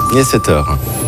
Il est 7h.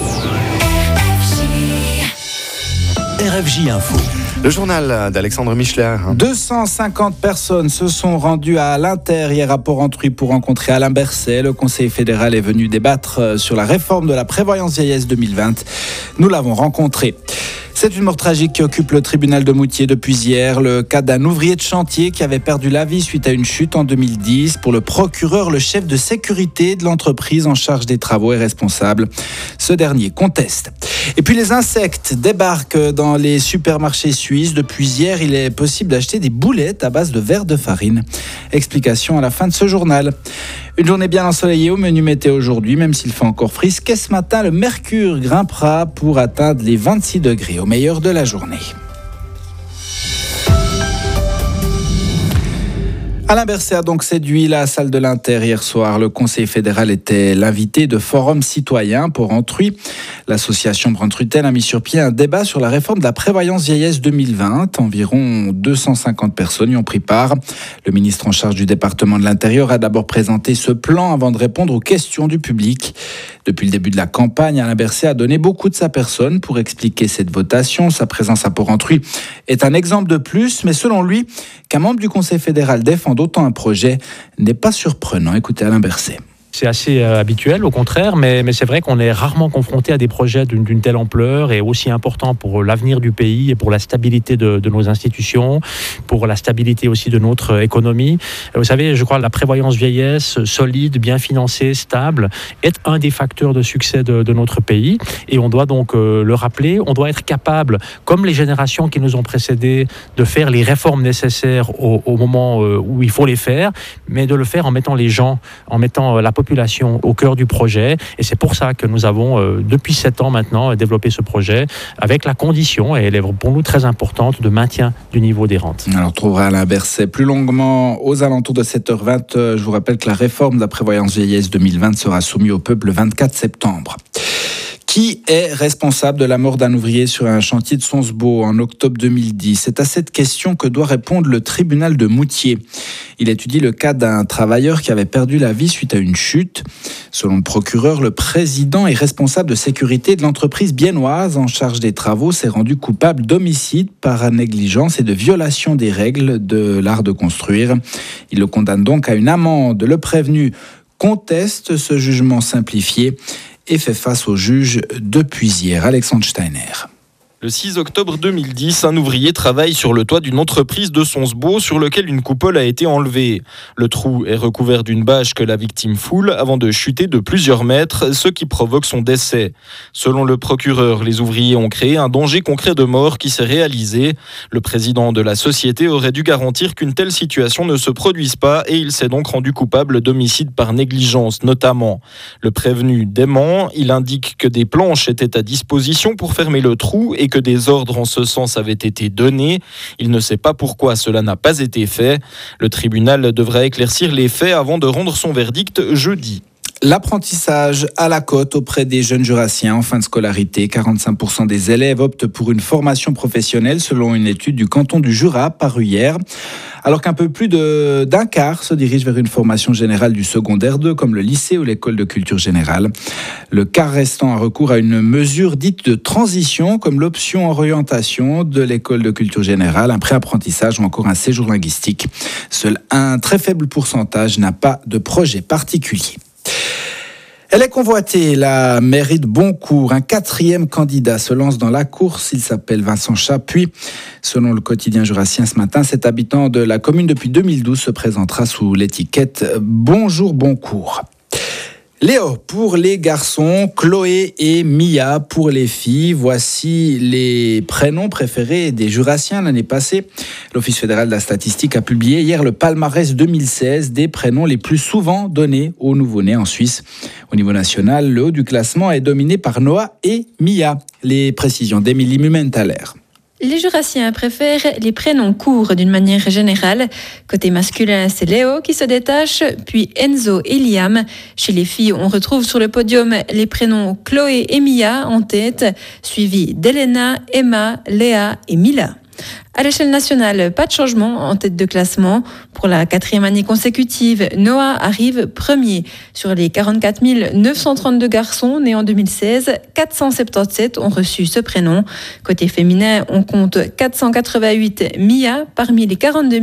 RFJ Info. Le journal d'Alexandre Michler. 250 personnes se sont rendues à l'Inter hier à Porrentruy pour rencontrer Alain Berset. Le Conseil fédéral est venu débattre sur la réforme de la prévoyance vieillesse 2020. Nous l'avons rencontré. C'est une mort tragique qui occupe le tribunal de Moutier depuis hier. Le cas d'un ouvrier de chantier qui avait perdu la vie suite à une chute en 2010. Pour le procureur, le chef de sécurité de l'entreprise en charge des travaux est responsable. Ce dernier conteste. Et puis les insectes débarquent dans les supermarchés suisses. Depuis hier, il est possible d'acheter des boulettes à base de verre de farine. Explication à la fin de ce journal. Une journée bien ensoleillée au menu météo aujourd'hui, même s'il fait encore frisquet ce matin, le mercure grimpera pour atteindre les 26 degrés au meilleur de la journée. Alain Berset a donc séduit la salle de l'Inter hier soir. Le Conseil fédéral était l'invité de Forum citoyen Porrentruy. L'association Brandruten a mis sur pied un débat sur la réforme de la prévoyance vieillesse 2020. Environ 250 personnes y ont pris part. Le ministre en charge du département de l'Intérieur a d'abord présenté ce plan avant de répondre aux questions du public. Depuis le début de la campagne, Alain Berset a donné beaucoup de sa personne pour expliquer cette votation. Sa présence à Porrentruy est un exemple de plus, mais selon lui, qu'un membre du Conseil fédéral défende autant un projet n'est pas surprenant. Écoutez Alain Berset. C'est assez habituel, au contraire, mais c'est vrai qu'on est rarement confronté à des projets d'une telle ampleur et aussi important pour l'avenir du pays et pour la stabilité de nos institutions, pour la stabilité aussi de notre économie. Vous savez, je crois que la prévoyance vieillesse solide, bien financée, stable, est un des facteurs de succès de notre pays et on doit donc le rappeler. On doit être capable, comme les générations qui nous ont précédés, de faire les réformes nécessaires au moment où il faut les faire, mais de le faire en mettant les gens, en mettant la population au cœur du projet. Et c'est pour ça que nous avons, depuis 7 ans maintenant, développé ce projet avec la condition, et elle est pour nous très importante, de maintien du niveau des rentes. Alors, on trouvera Alain Berset plus longuement aux alentours de 7h20. Je vous rappelle que la réforme de la prévoyance vieillesse 2020 sera soumise au peuple le 24 septembre. Qui est responsable de la mort d'un ouvrier sur un chantier de Sonsbeau en octobre 2010 ? C'est à cette question que doit répondre le tribunal de Moutier. Il étudie le cas d'un travailleur qui avait perdu la vie suite à une chute. Selon le procureur, le président et responsable de sécurité de l'entreprise biennoise en charge des travaux s'est rendu coupable d'homicide par négligence et de violation des règles de l'art de construire. Il le condamne donc à une amende. Le prévenu conteste ce jugement simplifié et fait face au juge depuis hier. Alexandre Steiner. Le 6 octobre 2010, un ouvrier travaille sur le toit d'une entreprise de Sonsbeau sur lequel une coupole a été enlevée. Le trou est recouvert d'une bâche que la victime foule avant de chuter de plusieurs mètres, ce qui provoque son décès. Selon le procureur, les ouvriers ont créé un danger concret de mort qui s'est réalisé. Le président de la société aurait dû garantir qu'une telle situation ne se produise pas et il s'est donc rendu coupable d'homicide par négligence notamment. Le prévenu dément, il indique que des planches étaient à disposition pour fermer le trou et que des ordres en ce sens avaient été donnés. Il ne sait pas pourquoi cela n'a pas été fait. Le tribunal devrait éclaircir les faits avant de rendre son verdict jeudi. L'apprentissage à la côte auprès des jeunes jurassiens en fin de scolarité. 45% des élèves optent pour une formation professionnelle selon une étude du canton du Jura parue hier. Alors qu'un peu plus d'un quart se dirige vers une formation générale du secondaire 2 comme le lycée ou l'école de culture générale. Le quart restant a recours à une mesure dite de transition comme l'option orientation de l'école de culture générale, un pré-apprentissage ou encore un séjour linguistique. Seul un très faible pourcentage n'a pas de projet particulier. Elle est convoitée, la mairie de Boncourt. Un 4e candidat se lance dans la course. Il s'appelle Vincent Chapuis. Selon le quotidien jurassien ce matin, cet habitant de la commune depuis 2012 se présentera sous l'étiquette « Bonjour Boncourt ». Léo pour les garçons, Chloé et Mia pour les filles. Voici les prénoms préférés des jurassiens l'année passée. L'Office fédéral de la statistique a publié hier le palmarès 2016 des prénoms les plus souvent donnés aux nouveau-nés en Suisse. Au niveau national, le haut du classement est dominé par Noah et Mia. Les précisions d'Émilie Mumenthaler. Les jurassiens préfèrent les prénoms courts d'une manière générale. Côté masculin, c'est Léo qui se détache, puis Enzo et Liam. Chez les filles, on retrouve sur le podium les prénoms Chloé et Mia en tête, suivis d'Elena, Emma, Léa et Mila. À l'échelle nationale, pas de changement en tête de classement. Pour la 4e année consécutive, Noah arrive premier. Sur les 44 932 garçons nés en 2016, 477 ont reçu ce prénom. Côté féminin, on compte 488 Mia parmi les 42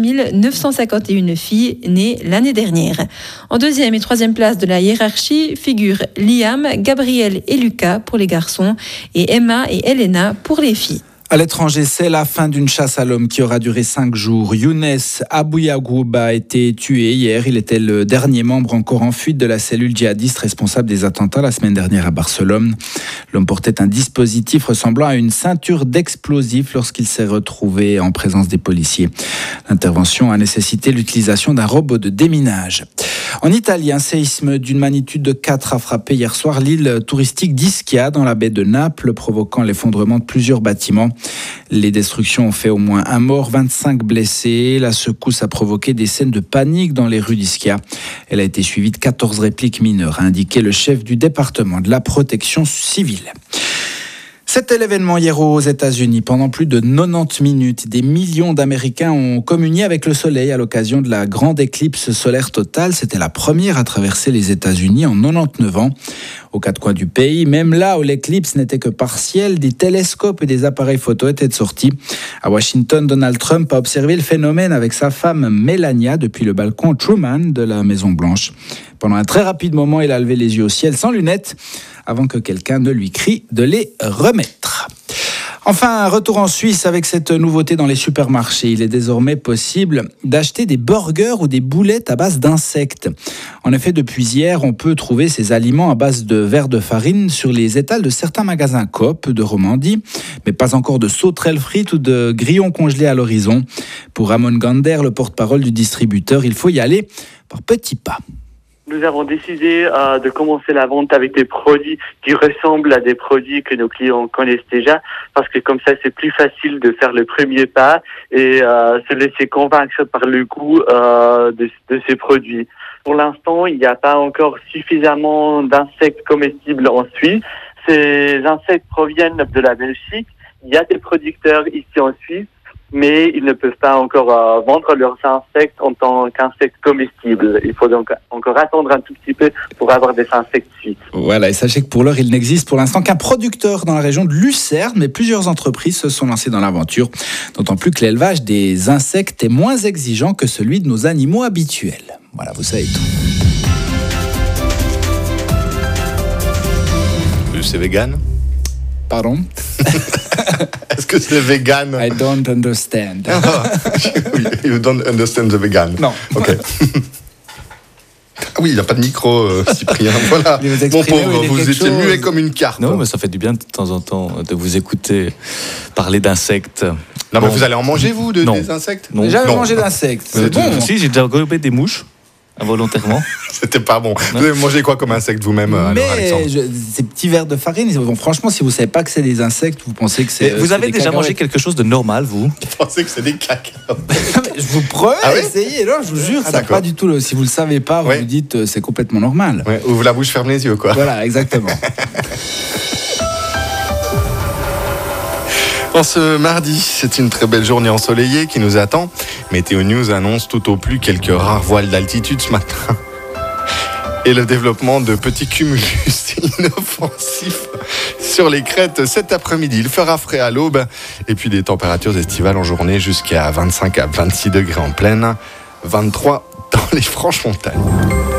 951 filles nées l'année dernière. En 2e et 3e place de la hiérarchie figurent Liam, Gabriel et Lucas pour les garçons et Emma et Elena pour les filles. À l'étranger, c'est la fin d'une chasse à l'homme qui aura duré 5 jours. Younes Abouyagoub a été tué hier. Il était le dernier membre encore en fuite de la cellule djihadiste responsable des attentats la semaine dernière à Barcelone. L'homme portait un dispositif ressemblant à une ceinture d'explosifs lorsqu'il s'est retrouvé en présence des policiers. L'intervention a nécessité l'utilisation d'un robot de déminage. En Italie, un séisme d'une magnitude de 4 a frappé hier soir l'île touristique d'Ischia dans la baie de Naples, provoquant l'effondrement de plusieurs bâtiments. Les destructions ont fait au moins un mort, 25 blessés. La secousse a provoqué des scènes de panique dans les rues d'Ischia. Elle a été suivie de 14 répliques mineures, a indiqué le chef du département de la protection civile. C'était l'événement hier aux États-Unis. Pendant plus de 90 minutes, des millions d'Américains ont communié avec le soleil à l'occasion de la grande éclipse solaire totale. C'était la première à traverser les États-Unis en 99 ans. Aux quatre coins du pays, même là où l'éclipse n'était que partielle, des télescopes et des appareils photo étaient sortis. À Washington, Donald Trump a observé le phénomène avec sa femme Melania depuis le balcon Truman de la Maison-Blanche. Pendant un très rapide moment, il a levé les yeux au ciel sans lunettes avant que quelqu'un ne lui crie de les remettre. Enfin, un retour en Suisse avec cette nouveauté dans les supermarchés. Il est désormais possible d'acheter des burgers ou des boulettes à base d'insectes. En effet, depuis hier, on peut trouver ces aliments à base de verre de farine sur les étals de certains magasins Coop de Romandie, mais pas encore de sauterelles frites ou de grillons congelés à l'horizon. Pour Ramon Gander, le porte-parole du distributeur, il faut y aller par petits pas. Nous avons décidé de commencer la vente avec des produits qui ressemblent à des produits que nos clients connaissent déjà, parce que comme ça, c'est plus facile de faire le premier pas et se laisser convaincre par le goût de ces produits. Pour l'instant, il n'y a pas encore suffisamment d'insectes comestibles en Suisse. Ces insectes proviennent de la Belgique. Il y a des producteurs ici en Suisse, mais ils ne peuvent pas encore vendre leurs insectes en tant qu'insectes comestibles. Il faut donc encore attendre un tout petit peu pour avoir des insectes suisses. Voilà, et sachez que pour l'heure, il n'existe pour l'instant qu'un producteur dans la région de Lucerne, mais plusieurs entreprises se sont lancées dans l'aventure, d'autant plus que l'élevage des insectes est moins exigeant que celui de nos animaux habituels. Voilà, vous savez tout. C'est vegan? Pardon? Est-ce que c'est vegan? I don't understand. You don't understand the vegan? Non. Ok. Ah oui, il n'y a pas de micro, Cyprien. Voilà. Mon pauvre, vous étiez muet comme une carte. Non, mais ça fait du bien de temps en temps de vous écouter parler d'insectes. Non, mais vous allez en manger, vous, des insectes? Non. J'ai jamais mangé d'insectes. C'est bon. Si, j'ai déjà gobé des mouches, involontairement. C'était pas bon. Vous avez mangé quoi comme insecte vous-même, Alexandre? Ces petits verres de farine, bon, franchement, si vous savez pas que c'est des insectes, vous pensez que c'est. Vous avez déjà mangé quelque chose de normal, vous? Je pensais que c'est des cacahuètes. Je vous promets, essayez. Non, je vous jure, ça d'accord. pas du tout. Si vous le savez pas, vous vous dites c'est complètement normal. Ouais, ouvre la bouche, ferme les yeux, quoi. Voilà, exactement. En ce mardi, c'est une très belle journée ensoleillée qui nous attend. Météo News annonce tout au plus quelques rares voiles d'altitude ce matin. Et le développement de petits cumulus inoffensifs sur les crêtes cet après-midi. Il fera frais à l'aube et puis des températures estivales en journée jusqu'à 25 à 26 degrés en plaine, 23 dans les Franches-Montagnes.